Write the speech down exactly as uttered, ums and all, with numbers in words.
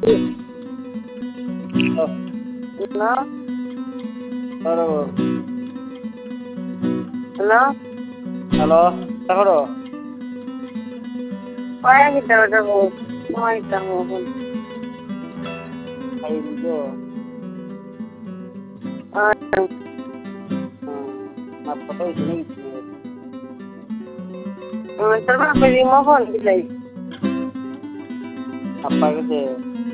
hello hello hello hello ತಗೊಡು ಒಳಗಿದ್ದ ಆಯ್ತಾ ಐದು ಹಾಂ మా ఫోటో ఇచ్చినాయి चल मैं मोबाइल दिलाई అప్పగితే